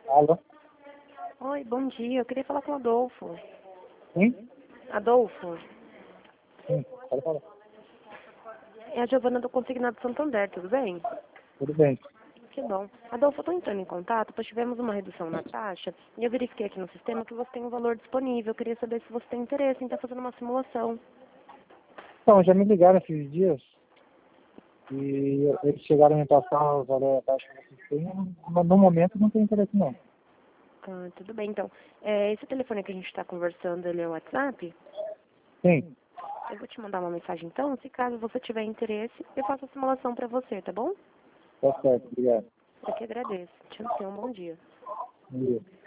Alô? Oi, bom dia. Eu queria falar com o Adolfo. Sim? Adolfo, Sim, pode falar. é a Giovana do Consignado Santander, tudo bem? Tudo bem. Que bom. Adolfo, eu estou entrando em contato, pois tivemos uma redução na taxa e eu verifiquei aqui no sistema que você tem um valor disponível. Eu queria saber se você tem interesse em estar fazendo uma simulação. Então, já me ligaram esses dias e eles chegaram a me passar o valor da taxa que vocês têm. No momento não tem interesse não. Ah, tudo bem, então. Esse telefone que a gente está conversando, ele é o WhatsApp? Sim, Eu vou te mandar uma mensagem então, se caso você tiver interesse, eu faço a simulação para você, tá bom? tá certo, obrigado. Eu que agradeço. Te amo, um bom dia. Bom dia.